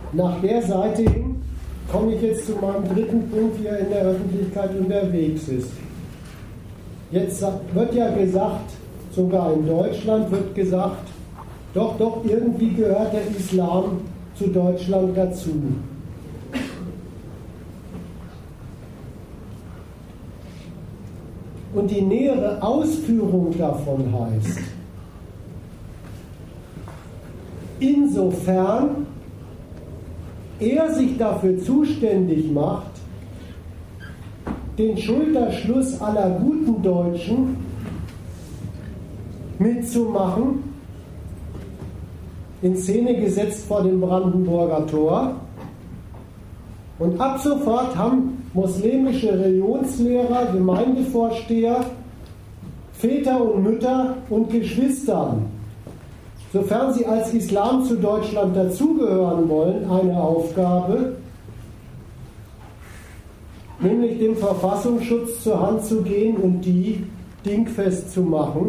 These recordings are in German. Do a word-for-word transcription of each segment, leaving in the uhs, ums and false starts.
nach der Seite hin komme ich jetzt zu meinem dritten Punkt, wie er in der Öffentlichkeit unterwegs ist. Jetzt wird ja gesagt, sogar in Deutschland wird gesagt, doch, doch, irgendwie gehört der Islam zu Deutschland dazu. Und die nähere Ausführung davon heißt, insofern er sich dafür zuständig macht, den Schulterschluss aller guten Deutschen mitzumachen, in Szene gesetzt vor dem Brandenburger Tor. Und ab sofort haben muslimische Religionslehrer, Gemeindevorsteher, Väter und Mütter und Geschwister, sofern sie als Islam zu Deutschland dazugehören wollen, eine Aufgabe, nämlich dem Verfassungsschutz zur Hand zu gehen und die dingfest zu machen,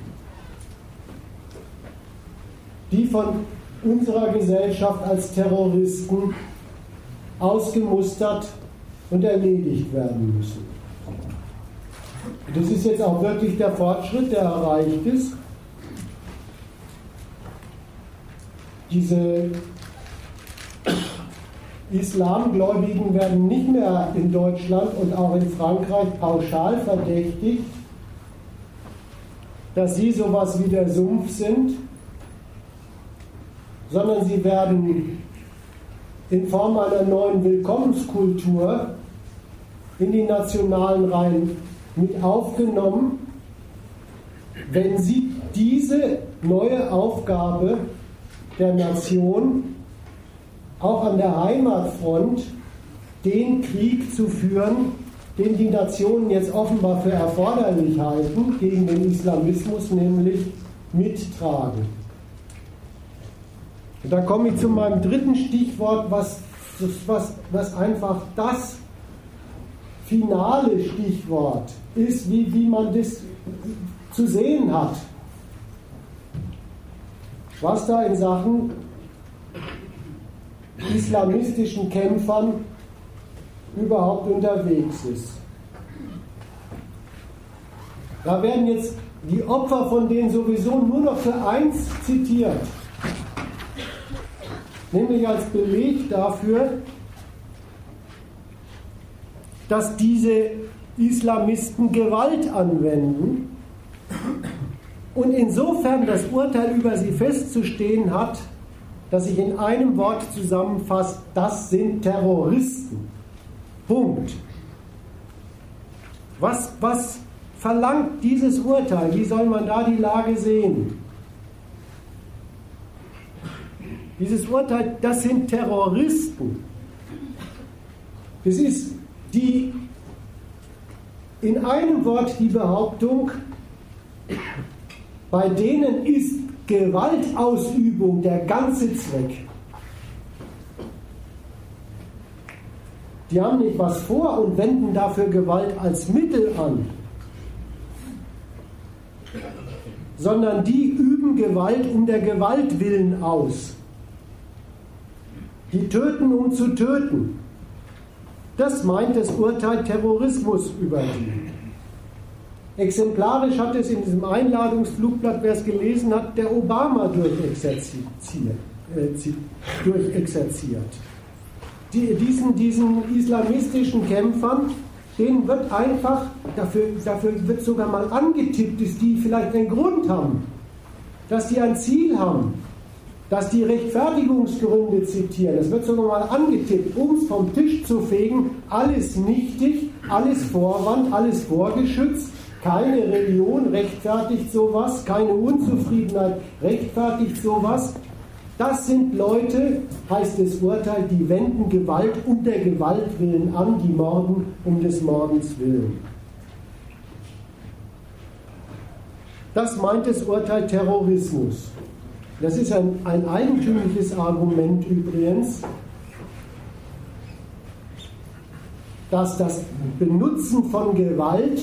die von unserer Gesellschaft als Terroristen ausgemustert und erledigt werden müssen. Das ist jetzt auch wirklich der Fortschritt, der erreicht ist. Diese Islamgläubigen werden nicht mehr in Deutschland und auch in Frankreich pauschal verdächtigt, dass sie sowas wie der Sumpf sind, sondern sie werden in Form einer neuen Willkommenskultur in die nationalen Reihen mit aufgenommen, wenn sie diese neue Aufgabe der Nation auch an der Heimatfront, den Krieg zu führen, den die Nationen jetzt offenbar für erforderlich halten, gegen den Islamismus nämlich mittragen. Und da komme ich zu meinem dritten Stichwort, was, was, was einfach das finale Stichwort ist, wie, wie man das zu sehen hat, was da in Sachen islamistischen Kämpfern überhaupt unterwegs ist. Da werden jetzt die Opfer von denen sowieso nur noch für eins zitiert, nämlich als Beleg dafür, dass diese Islamisten Gewalt anwenden und insofern das Urteil über sie festzustehen hat, dass sich in einem Wort zusammenfasst, das sind Terroristen. Punkt. Was, was verlangt dieses Urteil? Wie soll man da die Lage sehen? Dieses Urteil, das sind Terroristen. Das ist die, in einem Wort die Behauptung, bei denen ist Gewaltausübung der ganze Zweck. Die haben nicht was vor und wenden dafür Gewalt als Mittel an, sondern die üben Gewalt um der Gewalt willen aus. Die töten, um zu töten. Das meint das Urteil Terrorismus über die. Exemplarisch hat es in diesem Einladungsflugblatt, wer es gelesen hat, der Obama durchexerziert. Äh, durchexerziert. Die, diesen, diesen islamistischen Kämpfern, denen wird einfach, dafür, dafür wird sogar mal angetippt, dass die vielleicht einen Grund haben, dass die ein Ziel haben, dass die Rechtfertigungsgründe zitieren. Es wird sogar mal angetippt, um es vom Tisch zu fegen, alles nichtig, alles Vorwand, alles Vorgeschützt. Keine Religion rechtfertigt sowas, keine Unzufriedenheit rechtfertigt sowas. Das sind Leute, heißt das Urteil, die wenden Gewalt um der Gewalt willen an, die morden um des Mordens willen. Das meint das Urteil Terrorismus. Das ist ein, ein eigentümliches Argument übrigens, dass das Benutzen von Gewalt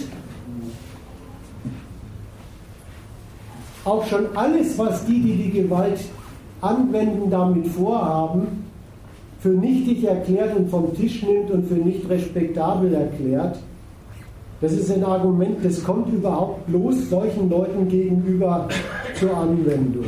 auch schon alles, was die, die die Gewalt anwenden, damit vorhaben, für nichtig erklärt und vom Tisch nimmt und für nicht respektabel erklärt, das ist ein Argument, das kommt überhaupt bloß solchen Leuten gegenüber zur Anwendung.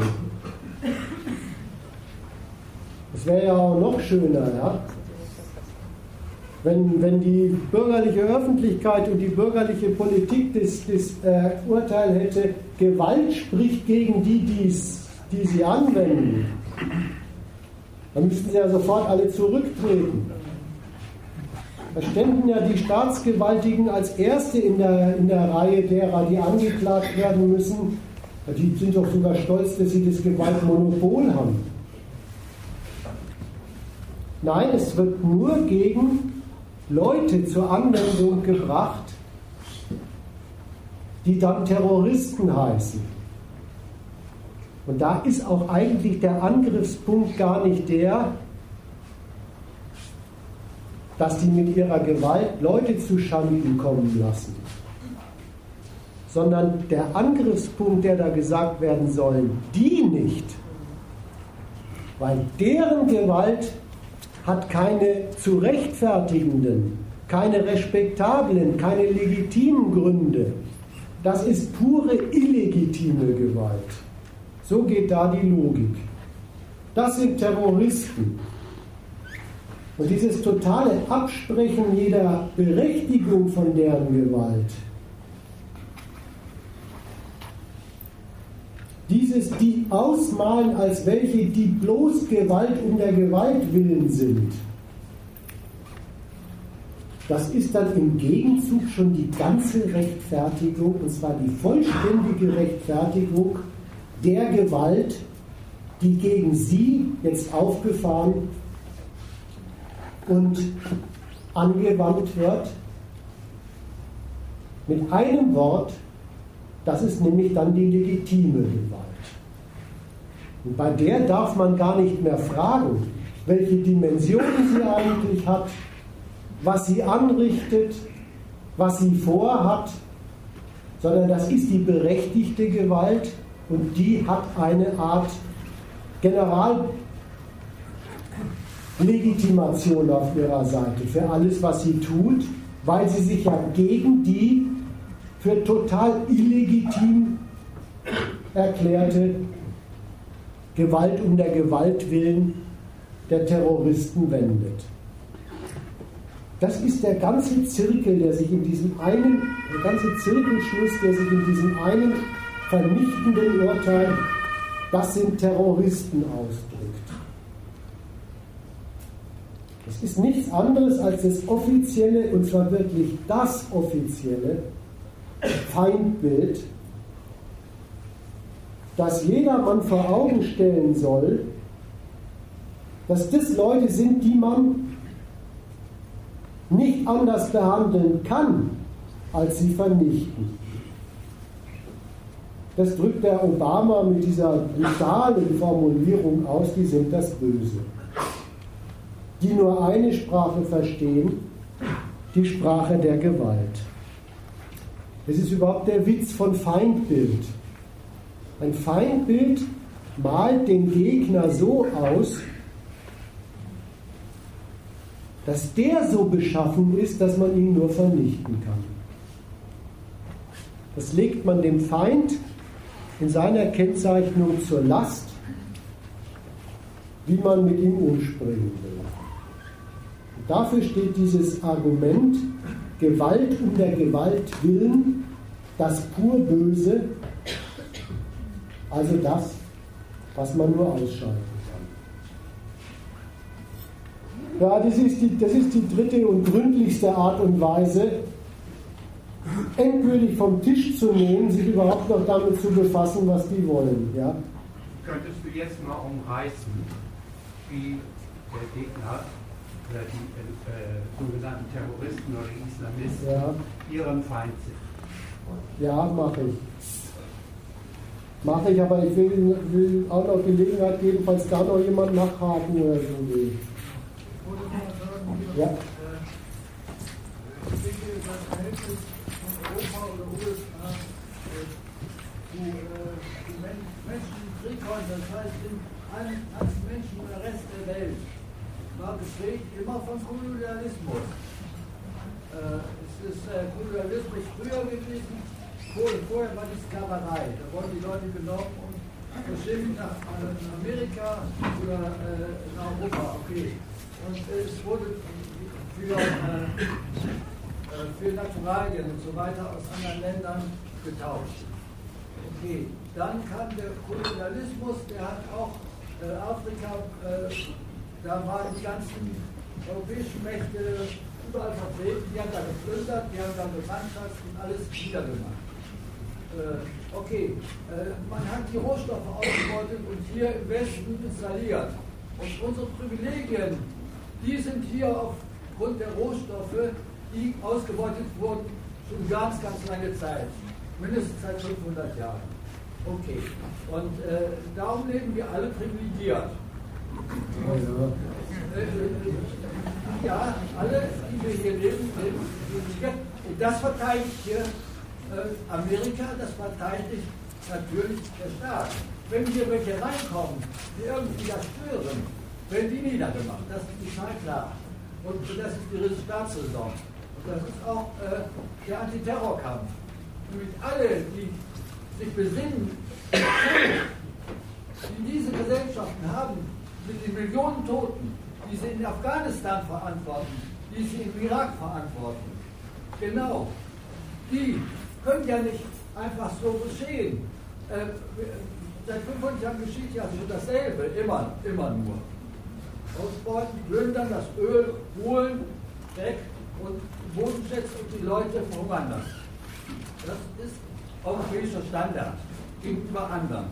Es wäre ja auch noch schöner, ja? wenn, wenn die bürgerliche Öffentlichkeit und die bürgerliche Politik das, das äh, Urteil hätte, Gewalt spricht gegen die, die's, die sie anwenden. Dann müssten sie ja sofort alle zurücktreten. Da ständen ja die Staatsgewaltigen als Erste in der, in der Reihe derer, die angeklagt werden müssen. Die sind doch sogar stolz, dass sie das Gewaltmonopol haben. Nein, es wird nur gegen Leute zur Anwendung gebracht, die dann Terroristen heißen. Und da ist auch eigentlich der Angriffspunkt gar nicht der, dass die mit ihrer Gewalt Leute zu Schanden kommen lassen, sondern der Angriffspunkt, der da gesagt werden soll, die nicht, weil deren Gewalt hat keine zu rechtfertigenden, keine respektablen, keine legitimen Gründe. Das ist pure illegitime Gewalt. So geht da die Logik. Das sind Terroristen. Und dieses totale Absprechen jeder Berechtigung von deren Gewalt, dieses die ausmalen als welche, die bloß Gewalt um der Gewalt willen sind, das ist dann im Gegenzug schon die ganze Rechtfertigung, und zwar die vollständige Rechtfertigung der Gewalt, die gegen sie jetzt aufgefahren und angewandt wird, mit einem Wort, das ist nämlich dann die legitime Gewalt. Und bei der darf man gar nicht mehr fragen, welche Dimensionen sie eigentlich hat, was sie anrichtet, was sie vorhat, sondern das ist die berechtigte Gewalt und die hat eine Art Generallegitimation auf ihrer Seite für alles, was sie tut, weil sie sich ja gegen die für total illegitim erklärte Gewalt um der Gewalt willen der Terroristen wendet. Das ist der ganze Zirkel, der sich in diesem einen, der ganze Zirkelschluss, der sich in diesem einen vernichtenden Urteil, das sind Terroristen, ausdrückt. Es ist nichts anderes als das offizielle, und zwar wirklich das offizielle Feindbild, das jedermann vor Augen stellen soll, dass das Leute sind, die man nicht anders behandeln kann, als sie vernichten. Das drückt der Obama mit dieser brutalen Formulierung aus, die sind das Böse. Die nur eine Sprache verstehen, die Sprache der Gewalt. Das ist überhaupt der Witz von Feindbild. Ein Feindbild malt den Gegner so aus, dass der so beschaffen ist, dass man ihn nur vernichten kann. Das legt man dem Feind in seiner Kennzeichnung zur Last, wie man mit ihm umspringen will. Und dafür steht dieses Argument, Gewalt um der Gewalt willen, das pur Böse, also das, was man nur ausschalten kann. Ja, das ist die, das ist die dritte und gründlichste Art und Weise, endgültig vom Tisch zu nehmen, sich überhaupt noch damit zu befassen, was die wollen. Ja? Könntest du jetzt mal umreißen, wie der Gegner oder die äh, sogenannten Terroristen oder Islamisten ja. ihren Feind sind? Ja, mache ich. Mache ich, aber ich will, will auch noch Gelegenheit geben, falls da noch jemand nachhaken oder so will. Ja. Ich denke, das Verhältnis von Europa oder U S A zu Menschen im Krieg heute, das heißt in allen Menschen im Rest der Welt, war geprägt immer von Kolonialismus. Äh, es ist äh, Kolonialismus früher gewesen, vorher war die Sklaverei. Da wurden die Leute genommen und verschickt nach, äh, nach Amerika oder äh, nach Europa. Okay. Und äh, es wurde für, äh, für Naturalien und so weiter aus anderen Ländern getauscht. Okay. Dann kam der Kolonialismus, der hat auch äh, Afrika, äh, da waren die ganzen europäischen Mächte überall vertreten, die haben da geplündert, die haben da Bekanntschaften und alles niedergemacht. Äh, okay, äh, man hat die Rohstoffe ausgebeutet und hier im Westen installiert. Und unsere Privilegien, die sind hier aufgrund der Rohstoffe, die ausgebeutet wurden, schon ganz, ganz lange Zeit. Mindestens seit fünfhundert Jahren. Okay, und äh, darum leben wir alle privilegiert. Äh, äh, ja, alle, die wir hier leben, leben privilegiert. Und das verteidigt hier äh, Amerika, das verteidigt natürlich der Staat. Wenn hier welche reinkommen, die irgendwie das stören, werden die niedergemacht. Das ist total klar. Und das ist ihre Staatsräson. Und das ist auch äh, der Antiterrorkampf. Nämlich alle, die sich besinnen, die diese Gesellschaften haben, mit den Millionen Toten, die sie in Afghanistan verantworten, die sie im Irak verantworten, genau, die können ja nicht einfach so geschehen. Äh, seit fünfhundert Jahren geschieht ja so dasselbe, immer, immer nur. Ausbeuten, plündern, das Öl holen, weg und Bodenschätze und die Leute verhungern das. Das ist europäischer Standard gegenüber anderen.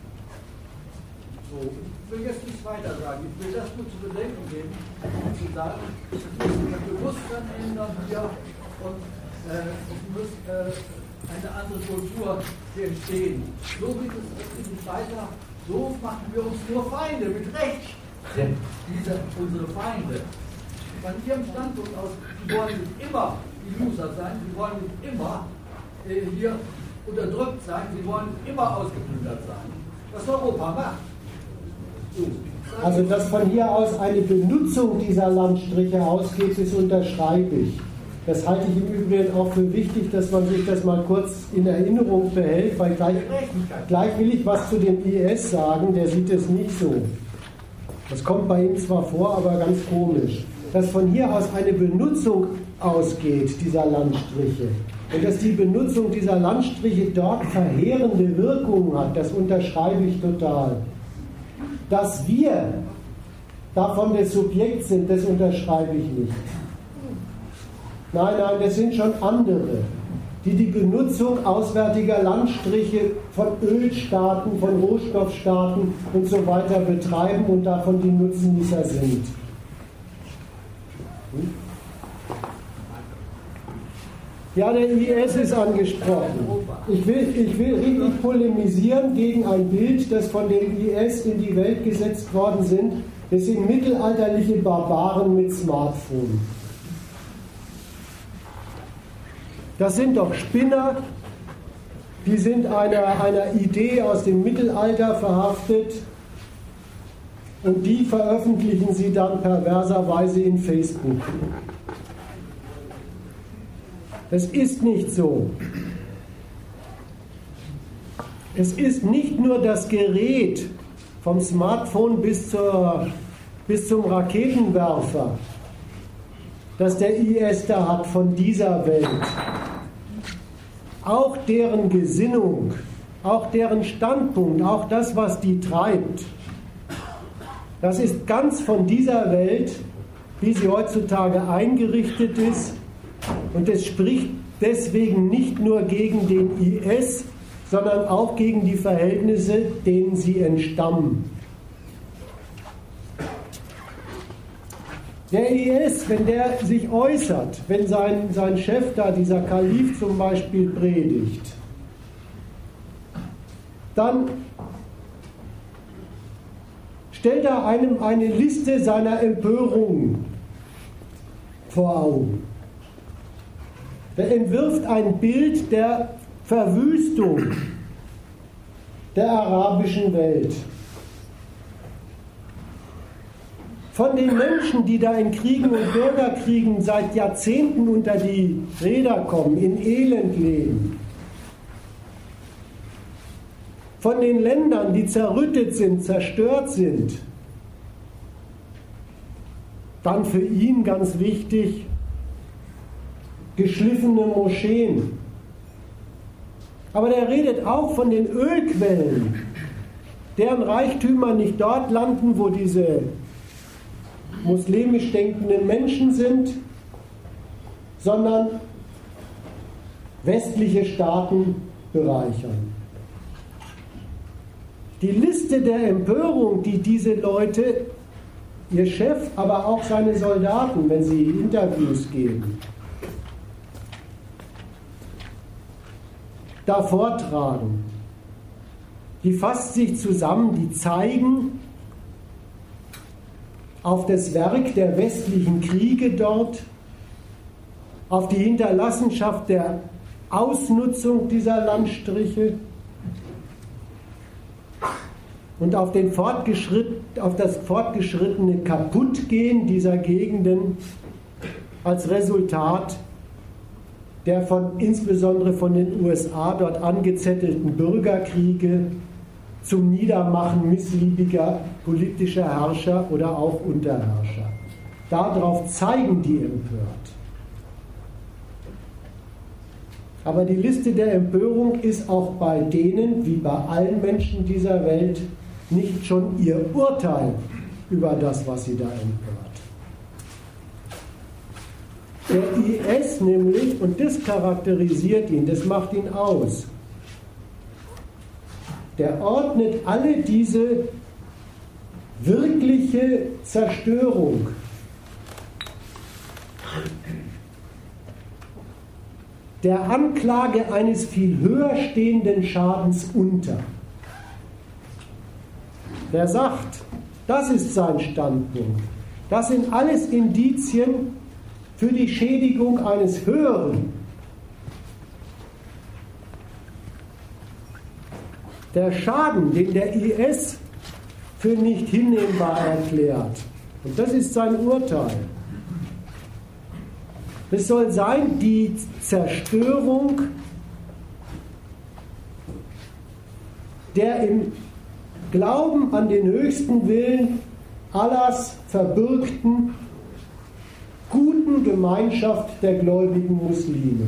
So, ich will jetzt nichts weiter sagen. Ich will das nur zu bedenken geben, um zu sagen, wir müssen das Bewusstsein ändern hier und äh, es muss äh, eine andere Kultur hier entstehen. So geht es nicht weiter. So machen wir uns nur Feinde. Mit Recht sind diese unsere Feinde. Von ihrem Standpunkt aus, sie wollen nicht immer die Loser sein, sie wollen nicht immer äh, hier unterdrückt sein, sie wollen immer ausgeplündert sein. Was Europa macht. So. Also, dass von hier aus eine Benutzung dieser Landstriche ausgeht, das unterschreibe ich. Das halte ich im Übrigen auch für wichtig, dass man sich das mal kurz in Erinnerung behält, weil gleich, gleich will ich was zu dem I S sagen, der sieht es nicht so. Das kommt bei ihm zwar vor, aber ganz komisch. Dass von hier aus eine Benutzung ausgeht, dieser Landstriche, und dass die Benutzung dieser Landstriche dort verheerende Wirkungen hat, das unterschreibe ich total. Dass wir davon das Subjekt sind, das unterschreibe ich nicht. Nein, nein, das sind schon andere, die die Benutzung auswärtiger Landstriche von Ölstaaten, von Rohstoffstaaten und so weiter betreiben und davon die Nutznießer sind. Hm? Ja, der I S ist angesprochen. Ich will, ich will richtig polemisieren gegen ein Bild, das von dem I S in die Welt gesetzt worden sind. Das sind mittelalterliche Barbaren mit Smartphone. Das sind doch Spinner, die sind einer, einer Idee aus dem Mittelalter verhaftet und die veröffentlichen sie dann perverserweise in Facebook. Das ist nicht so. Es ist nicht nur das Gerät vom Smartphone bis, zur, bis zum Raketenwerfer, das der I S da hat von dieser Welt. Auch deren Gesinnung, auch deren Standpunkt, auch das, was die treibt, das ist ganz von dieser Welt, wie sie heutzutage eingerichtet ist. Und es spricht deswegen nicht nur gegen den I S, sondern auch gegen die Verhältnisse, denen sie entstammen. Der I S, wenn der sich äußert, wenn sein, sein Chef da, dieser Kalif zum Beispiel, predigt, dann stellt er einem eine Liste seiner Empörungen vor Augen. Der entwirft ein Bild der Verwüstung der arabischen Welt. von den Menschen, die da in Kriegen und Bürgerkriegen seit Jahrzehnten unter die Räder kommen, in Elend leben, von den Ländern, die zerrüttet sind, zerstört sind, dann für ihn ganz wichtig, geschliffene Moscheen. Aber der redet auch von den Ölquellen, deren Reichtümer nicht dort landen, wo diese muslimisch denkenden Menschen sind, sondern westliche Staaten bereichern. Die Liste der Empörung, die diese Leute, ihr Chef, aber auch seine Soldaten, wenn sie Interviews geben, da vortragen, die fasst sich zusammen, die zeigen auf das Werk der westlichen Kriege dort, auf die Hinterlassenschaft der Ausnutzung dieser Landstriche und auf, den Fortgeschritt, auf das fortgeschrittene Kaputtgehen dieser Gegenden als Resultat der von, insbesondere von den U S A dort angezettelten Bürgerkriege zum Niedermachen missliebiger politischer Herrscher oder auch Unterherrscher. Darauf zeigen die empört. Aber die Liste der Empörung ist auch bei denen, wie bei allen Menschen dieser Welt, nicht schon ihr Urteil über das, was sie da empört. Der I S nämlich, und das charakterisiert ihn, das macht ihn aus, der ordnet alle diese wirkliche Zerstörung der Anklage eines viel höher stehenden Schadens unter. Der sagt, das ist sein Standpunkt, das sind alles Indizien für die Schädigung eines höheren. Der Schaden, den der I S für nicht hinnehmbar erklärt, und das ist sein Urteil, es soll sein die Zerstörung der im Glauben an den höchsten Willen Allahs verbürgten guten Gemeinschaft der gläubigen Muslime.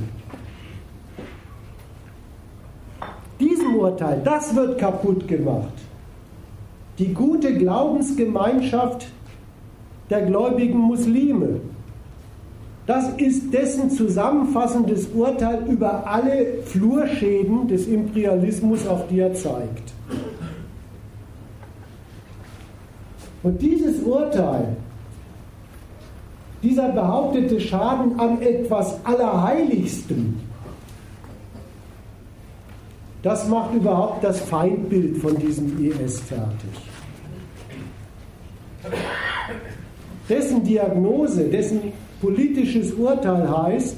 Diesem Urteil, das wird kaputt gemacht. Die gute Glaubensgemeinschaft der gläubigen Muslime. Das ist dessen zusammenfassendes Urteil über alle Flurschäden des Imperialismus, auf die er zeigt. Und dieses Urteil, dieser behauptete Schaden an etwas Allerheiligstem, das macht überhaupt das Feindbild von diesem I S fertig. Dessen Diagnose, dessen politisches Urteil heißt,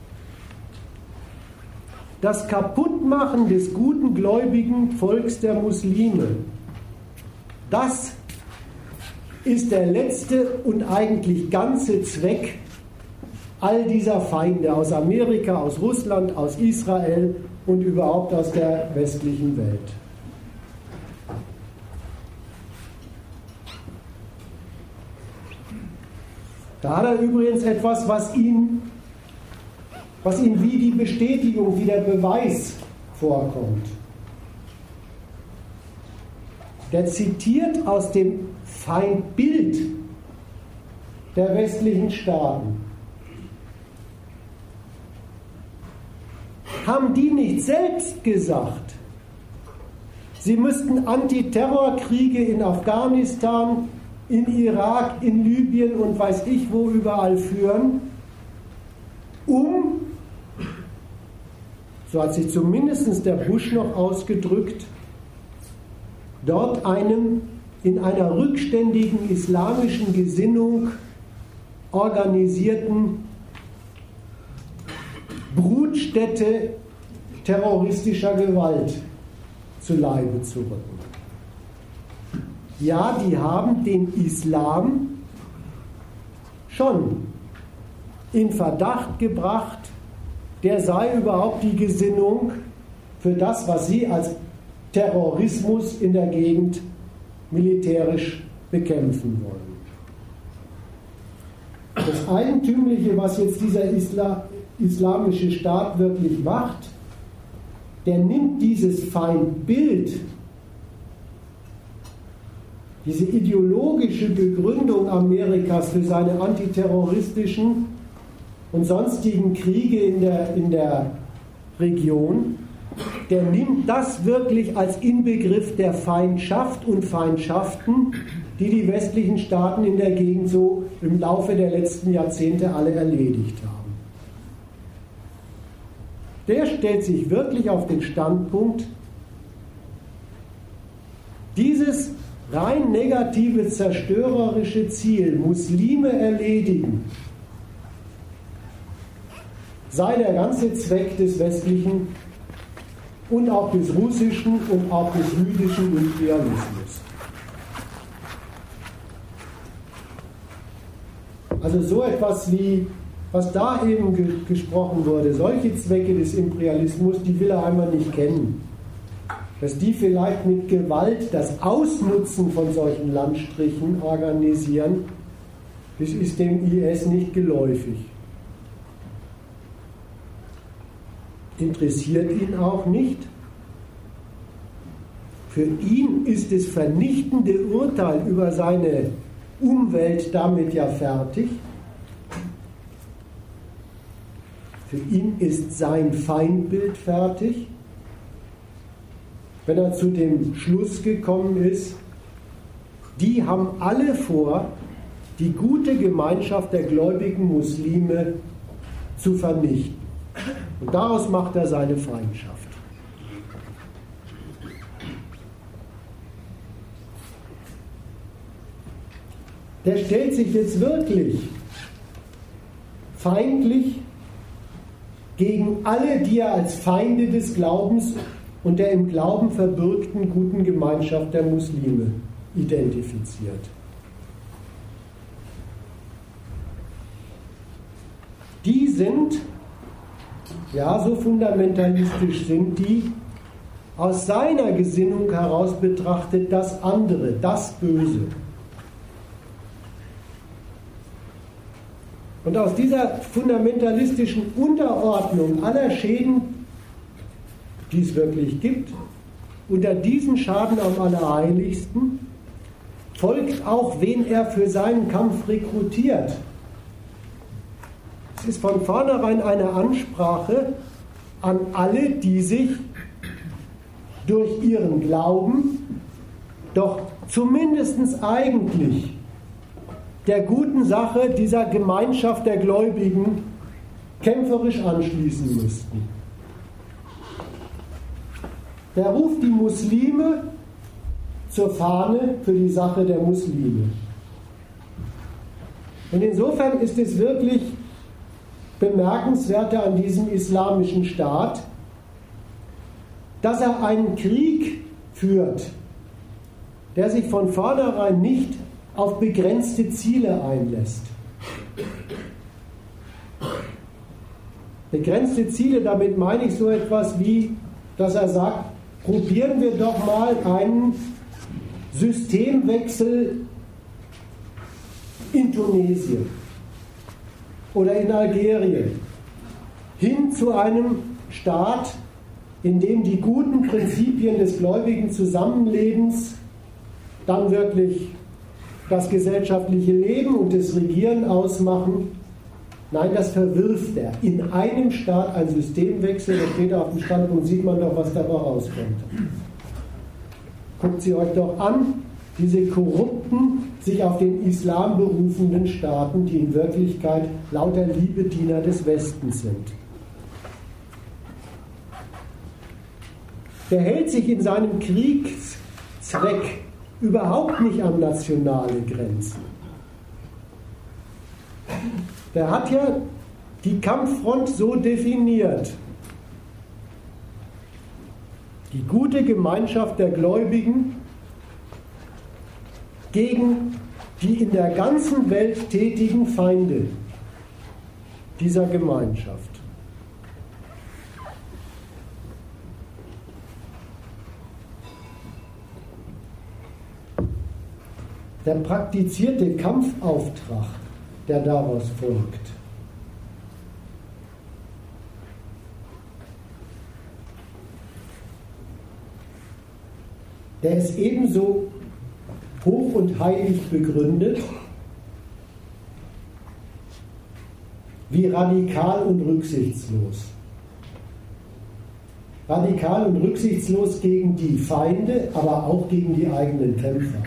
das Kaputtmachen des guten gläubigen Volks der Muslime, das ist der letzte und eigentlich ganze Zweck all dieser Feinde aus Amerika, aus Russland, aus Israel und überhaupt aus der westlichen Welt. Da hat er übrigens etwas, was ihn, was ihm wie die Bestätigung, wie der Beweis vorkommt. Der zitiert aus dem Feindbild der westlichen Staaten. Haben die nicht selbst gesagt, sie müssten Antiterrorkriege in Afghanistan, in Irak, in Libyen und weiß ich wo überall führen, um, so hat sich zumindest der Bush noch ausgedrückt, dort einem in einer rückständigen islamischen Gesinnung organisierten Brutstätte terroristischer Gewalt zu Leibe zu rücken. Ja, die haben den Islam schon in Verdacht gebracht, der sei überhaupt die Gesinnung für das, was sie als Terrorismus in der Gegend militärisch bekämpfen wollen. Das Eigentümliche, was jetzt dieser Isla, islamische Staat wirklich macht, der nimmt dieses Feindbild, diese ideologische Begründung Amerikas für seine antiterroristischen und sonstigen Kriege in der, in der Region, der nimmt das wirklich als Inbegriff der Feindschaft und Feindschaften, die die westlichen Staaten in der Gegend so im Laufe der letzten Jahrzehnte alle erledigt haben. Der stellt sich wirklich auf den Standpunkt, dieses rein negative, zerstörerische Ziel, Muslime erledigen, sei der ganze Zweck des westlichen und auch des russischen und auch des jüdischen Imperialismus. Also so etwas wie, was da eben ge- gesprochen wurde, solche Zwecke des Imperialismus, die will er einmal nicht kennen. Dass die vielleicht mit Gewalt das Ausnutzen von solchen Landstrichen organisieren, das ist dem I S nicht geläufig. Interessiert ihn auch nicht. Für ihn ist das vernichtende Urteil über seine Umwelt damit ja fertig. Für ihn ist sein Feindbild fertig. Wenn er zu dem Schluss gekommen ist, die haben alle vor, die gute Gemeinschaft der gläubigen Muslime zu vernichten. Und daraus macht er seine Feindschaft. Der stellt sich jetzt wirklich feindlich gegen alle, die er als Feinde des Glaubens und der im Glauben verbürgten guten Gemeinschaft der Muslime identifiziert. Die sind, ja, so fundamentalistisch sind die, aus seiner Gesinnung heraus betrachtet das andere, das Böse. Und aus dieser fundamentalistischen Unterordnung aller Schäden, die es wirklich gibt, unter diesen Schaden am allerheiligsten, folgt auch, wen er für seinen Kampf rekrutiert. Es ist von vornherein eine Ansprache an alle, die sich durch ihren Glauben doch zumindest eigentlich der guten Sache dieser Gemeinschaft der Gläubigen kämpferisch anschließen müssten. Der ruft die Muslime zur Fahne für die Sache der Muslime. Und insofern ist es wirklich bemerkenswerter an diesem islamischen Staat, dass er einen Krieg führt, der sich von vornherein nicht auf begrenzte Ziele einlässt. Begrenzte Ziele, damit meine ich so etwas wie, dass er sagt, probieren wir doch mal einen Systemwechsel in Tunesien oder in Algerien hin zu einem Staat, in dem die guten Prinzipien des gläubigen Zusammenlebens dann wirklich das gesellschaftliche Leben und das Regieren ausmachen. Nein, das verwirft er. In einem Staat ein Systemwechsel, da steht er auf dem Standpunkt, sieht man doch, was dabei rauskommt. Guckt sie euch doch an, diese korrupten, sich auf den Islam berufenden Staaten, die in Wirklichkeit lauter Liebediener des Westens sind. Der hält sich in seinem Kriegszweck überhaupt nicht an nationale Grenzen. Der hat ja die Kampffront so definiert. Die gute Gemeinschaft der Gläubigen gegen die in der ganzen Welt tätigen Feinde dieser Gemeinschaft. Der praktizierte Kampfauftrag, der daraus folgt, der ist ebenso hoch und heilig begründet wie radikal und rücksichtslos. Radikal und rücksichtslos gegen die Feinde, aber auch gegen die eigenen Kämpfer.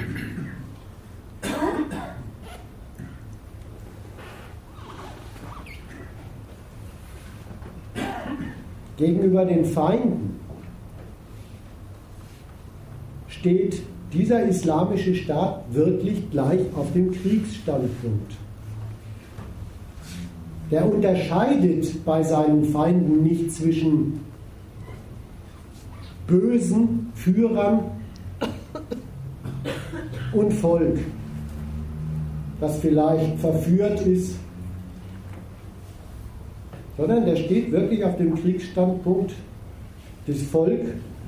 Gegenüber den Feinden steht dieser islamische Staat wirklich gleich auf dem Kriegsstandpunkt. Der unterscheidet bei seinen Feinden nicht zwischen bösen Führern und Volk, das vielleicht verführt ist, sondern der steht wirklich auf dem Kriegsstandpunkt des Volk.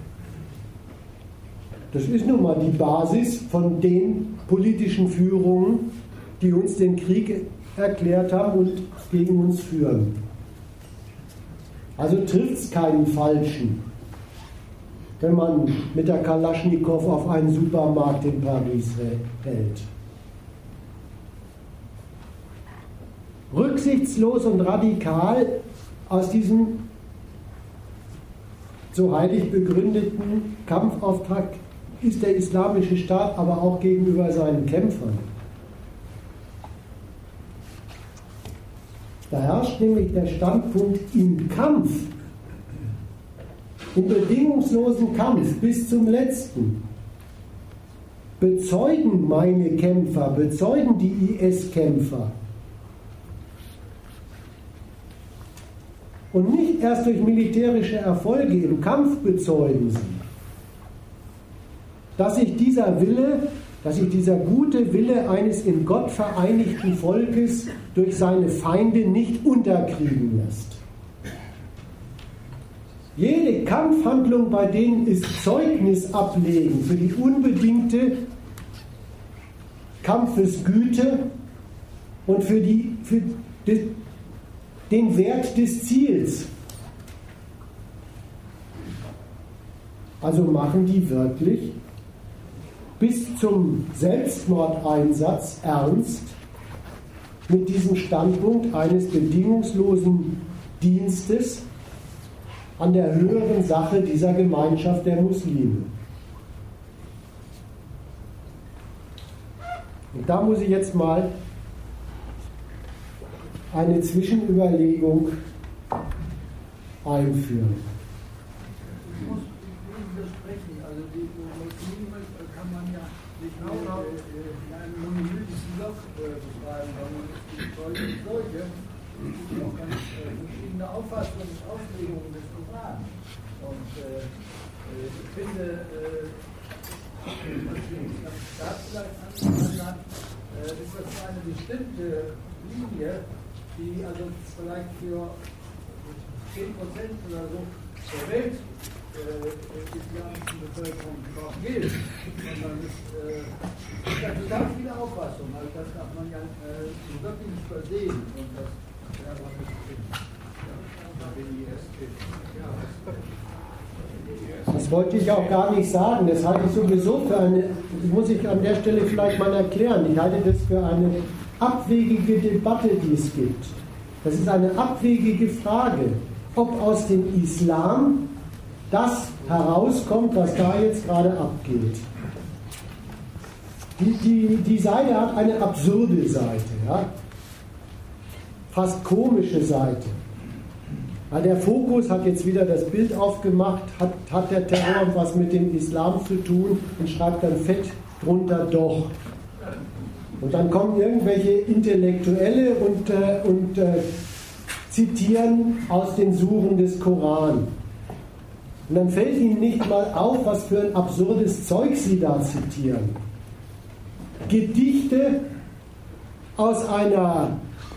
Das ist nun mal die Basis von den politischen Führungen, die uns den Krieg erklärt haben und gegen uns führen. Also trifft es keinen Falschen, wenn man mit der Kalaschnikow auf einen Supermarkt in Paris hält. Rücksichtslos und radikal aus diesem so heilig begründeten Kampfauftrag ist der islamische Staat aber auch gegenüber seinen Kämpfern. Da herrscht nämlich der Standpunkt im Kampf, im bedingungslosen Kampf bis zum Letzten. Bezeugen meine Kämpfer, bezeugen die I S-Kämpfer. Und nicht erst durch militärische Erfolge im Kampf bezeugen sie, dass sich dieser Wille, dass sich dieser gute Wille eines in Gott vereinigten Volkes durch seine Feinde nicht unterkriegen lässt. Jede Kampfhandlung bei denen ist Zeugnis ablegen für die unbedingte Kampfesgüte und für, die, für die, den Wert des Ziels. Also machen die wirklich bis zum Selbstmordeinsatz ernst mit diesem Standpunkt eines bedingungslosen Dienstes an der höheren Sache dieser Gemeinschaft der Muslime. Und da muss ich jetzt mal eine Zwischenüberlegung einführen. Ich muss widersprechen, also die Muslime kann man ja nicht nur in einem monolithischen Block beschreiben, sondern es gibt solche und solche. Es gibt auch ganz verschiedene Auffassungen und Auslegungen des Koran. Und äh, ich finde, äh, was den Staat vielleicht anbelangt, äh, ist das eine bestimmte Linie, die also vielleicht für zehn Prozent oder so der Welt äh, islamischen Bevölkerung noch gilt. Sondern es äh, gibt ja total viele Auffassungen, also das darf man ja äh, wirklich nicht übersehen. Und das wäre aber nicht drin. Das wollte ich auch gar nicht sagen. Das halte ich sowieso für eine, muss ich an der Stelle vielleicht mal erklären, ich halte das für eine abwegige Debatte, die es gibt. Das ist eine abwegige Frage, ob aus dem Islam das herauskommt, was da jetzt gerade abgeht. Die, die, die Seite hat eine absurde Seite, ja? Fast komische Seite. Weil der Fokus hat jetzt wieder das Bild aufgemacht, hat, hat der Terror was mit dem Islam zu tun und schreibt dann fett drunter doch. Und dann kommen irgendwelche Intellektuelle und, äh, und äh, zitieren aus den Suren des Koran. Und dann fällt ihnen nicht mal auf, was für ein absurdes Zeug sie da zitieren. Gedichte aus einer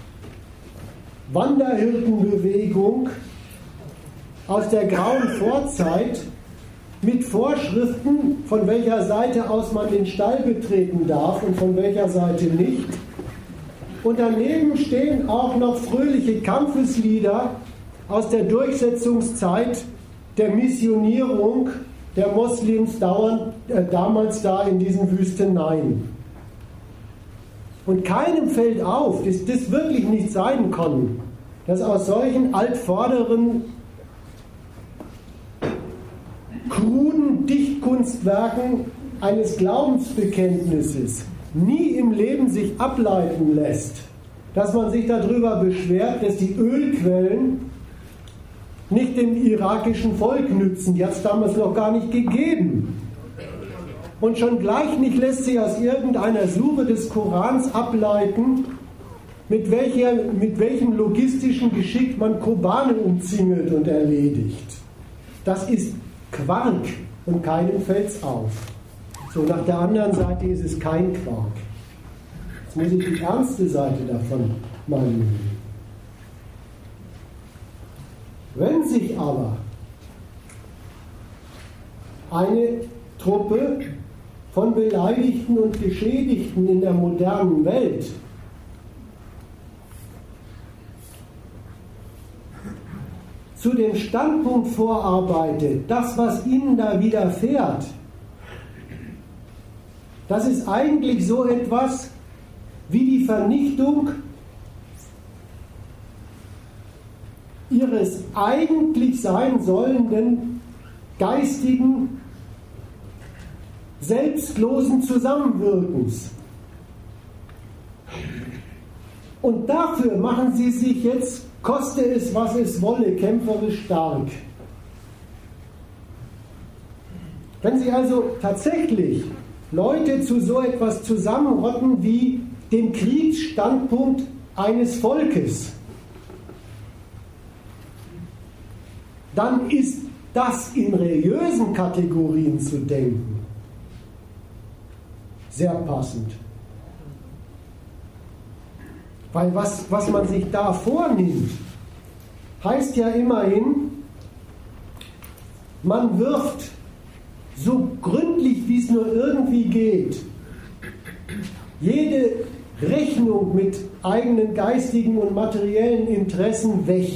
Wanderhirtenbewegung aus der grauen Vorzeit mit Vorschriften, von welcher Seite aus man den Stall betreten darf und von welcher Seite nicht. Und daneben stehen auch noch fröhliche Kampfeslieder aus der Durchsetzungszeit der Missionierung der Moslems dauernd, äh, damals da in diesen Wüsteneien. Und keinem fällt auf, dass das wirklich nicht sein kann, dass aus solchen altvorderen, kruden Dichtkunstwerken eines Glaubensbekenntnisses nie im Leben sich ableiten lässt, dass man sich darüber beschwert, dass die Ölquellen nicht dem irakischen Volk nützen. Die hat es damals noch gar nicht gegeben. Und schon gleich nicht lässt sich aus irgendeiner Sure des Korans ableiten, mit, welcher, mit welchem logistischen Geschick man Kobane umzingelt und erledigt. Das ist Quark und keinem fällt's auf. So, nach der anderen Seite ist es kein Quark. Jetzt muss ich die ernste Seite davon mal nehmen. Wenn sich aber eine Truppe von Beleidigten und Geschädigten in der modernen Welt zu dem Standpunkt vorarbeitet, das, was ihnen da widerfährt, das ist eigentlich so etwas wie die Vernichtung ihres eigentlich sein sollenden geistigen, selbstlosen Zusammenwirkens. Und dafür machen sie sich jetzt, koste es, was es wolle, kämpferisch stark. Wenn sie also tatsächlich Leute zu so etwas zusammenrotten wie dem Kriegsstandpunkt eines Volkes, dann ist das in religiösen Kategorien zu denken sehr passend. Weil was, was man sich da vornimmt, heißt ja immerhin, man wirft so gründlich, wie es nur irgendwie geht, jede Rechnung mit eigenen geistigen und materiellen Interessen weg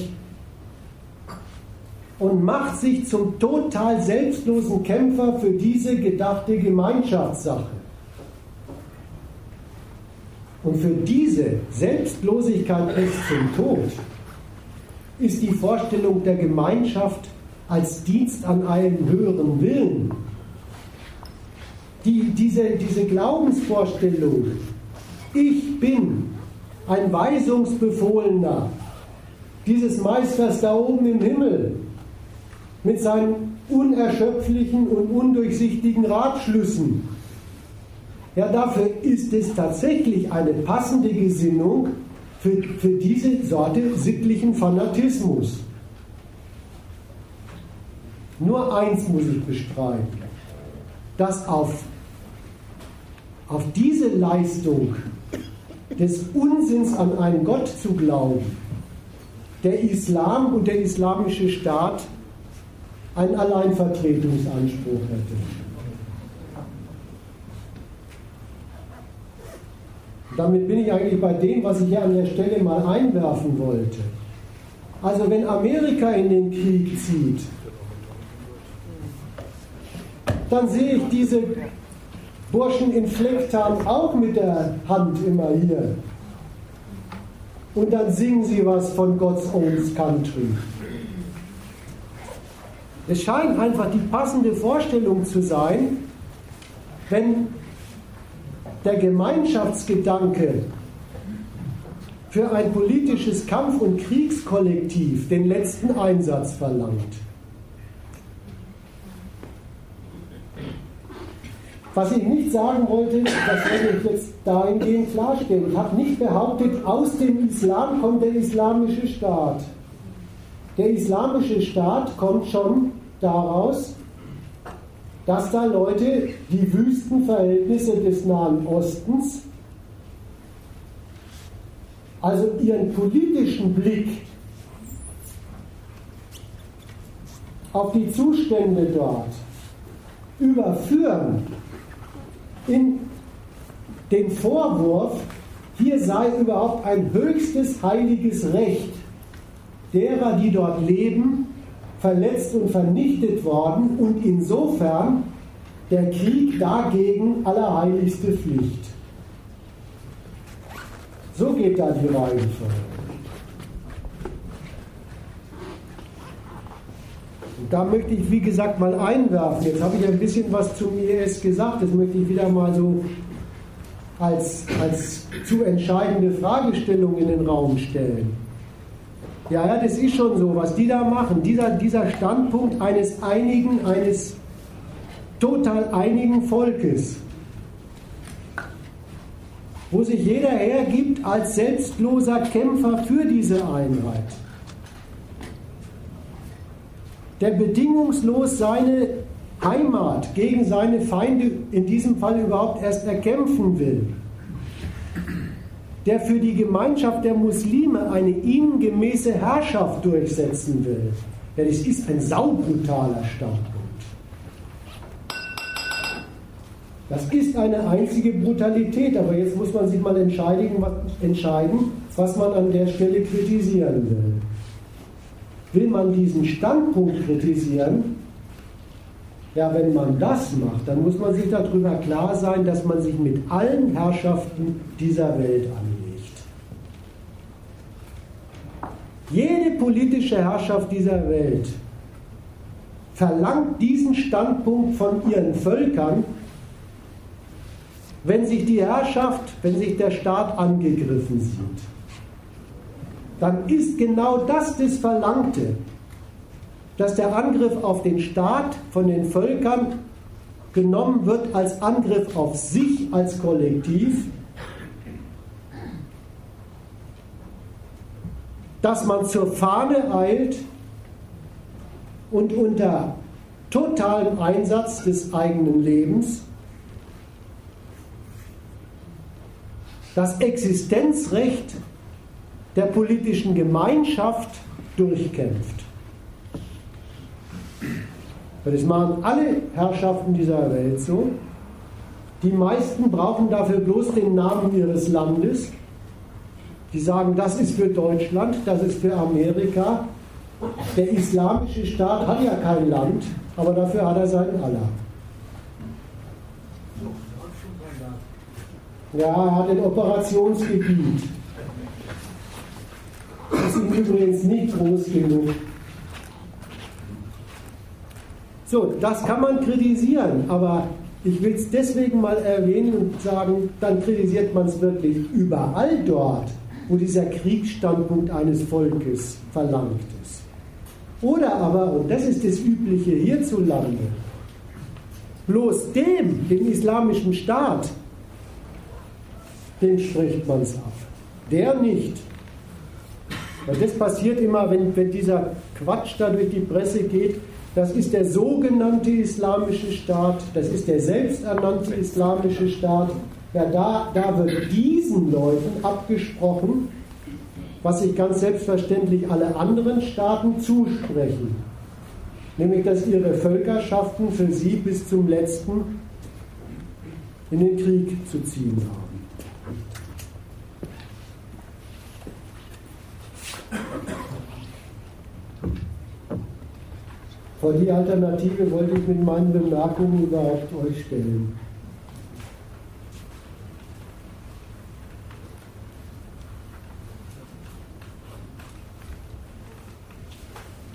und macht sich zum total selbstlosen Kämpfer für diese gedachte Gemeinschaftssache. Und für diese Selbstlosigkeit bis zum Tod ist die Vorstellung der Gemeinschaft als Dienst an einem höheren Willen, die, diese, diese Glaubensvorstellung, ich bin ein Weisungsbefohlener dieses Meisters da oben im Himmel mit seinen unerschöpflichen und undurchsichtigen Ratschlüssen. Ja, dafür ist es tatsächlich eine passende Gesinnung für, für diese Sorte sittlichen Fanatismus. Nur eins muss ich bestreiten, dass auf, auf diese Leistung des Unsinns an einen Gott zu glauben, der Islam und der islamische Staat einen Alleinvertretungsanspruch hätte. Damit bin ich eigentlich bei dem, was ich hier an der Stelle mal einwerfen wollte. Also wenn Amerika in den Krieg zieht, dann sehe ich diese Burschen in Flecktarn auch mit der Hand immer hier. Und dann singen sie was von God's Own Country. Es scheint einfach die passende Vorstellung zu sein, wenn der Gemeinschaftsgedanke für ein politisches Kampf- und Kriegskollektiv den letzten Einsatz verlangt. Was ich nicht sagen wollte, das werde ich jetzt dahingehend klarstellen. Ich habe nicht behauptet, aus dem Islam kommt der islamische Staat. Der islamische Staat kommt schon daraus, dass da Leute die Wüstenverhältnisse des Nahen Ostens also ihren politischen Blick auf die Zustände dort überführen in den Vorwurf, hier sei überhaupt ein höchstes heiliges Recht derer, die dort leben, verletzt und vernichtet worden und insofern der Krieg dagegen allerheiligste Pflicht. So geht da die Reihenfolge. Und da möchte ich, wie gesagt, mal einwerfen. Jetzt habe ich ein bisschen was zum I S gesagt. Das möchte ich wieder mal so als, als zu entscheidende Fragestellung in den Raum stellen. Ja, ja, das ist schon so, was die da machen. Dieser, dieser Standpunkt eines einigen, eines total einigen Volkes, wo sich jeder hergibt als selbstloser Kämpfer für diese Einheit, der bedingungslos seine Heimat gegen seine Feinde, in diesem Fall überhaupt erst erkämpfen will, der für die Gemeinschaft der Muslime eine ihnen gemäße Herrschaft durchsetzen will. Ja, das ist ein saubrutaler Standpunkt. Das ist eine einzige Brutalität, aber jetzt muss man sich mal entscheiden, was man an der Stelle kritisieren will. Will man diesen Standpunkt kritisieren? Ja, wenn man das macht, dann muss man sich darüber klar sein, dass man sich mit allen Herrschaften dieser Welt anlegt. Jede politische Herrschaft dieser Welt verlangt diesen Standpunkt von ihren Völkern, wenn sich die Herrschaft, wenn sich der Staat angegriffen sieht. Dann ist genau das das Verlangte, dass der Angriff auf den Staat von den Völkern genommen wird als Angriff auf sich als Kollektiv, dass man zur Fahne eilt und unter totalem Einsatz des eigenen Lebens das Existenzrecht der politischen Gemeinschaft durchkämpft. Das machen alle Herrschaften dieser Welt so. Die meisten brauchen dafür bloß den Namen ihres Landes. Die sagen, das ist für Deutschland, das ist für Amerika. Der islamische Staat hat ja kein Land, aber dafür hat er seinen Allah. Ja, er hat ein Operationsgebiet. Das ist ihm übrigens nicht groß genug. So, das kann man kritisieren, aber ich will es deswegen mal erwähnen und sagen, dann kritisiert man es wirklich überall dort, wo dieser Kriegsstandpunkt eines Volkes verlangt ist. Oder aber, und das ist das Übliche hierzulande, bloß dem, dem islamischen Staat, dem spricht man es ab. Der nicht. Weil das passiert immer, wenn, wenn dieser Quatsch da durch die Presse geht. Das ist der sogenannte islamische Staat, das ist der selbsternannte islamische Staat. Ja, da, da wird diesen Leuten abgesprochen, was sich ganz selbstverständlich alle anderen Staaten zusprechen. Nämlich, dass ihre Völkerschaften für sie bis zum letzten in den Krieg zu ziehen haben. Vor die Alternative wollte ich mit meinen Bemerkungen überhaupt euch stellen.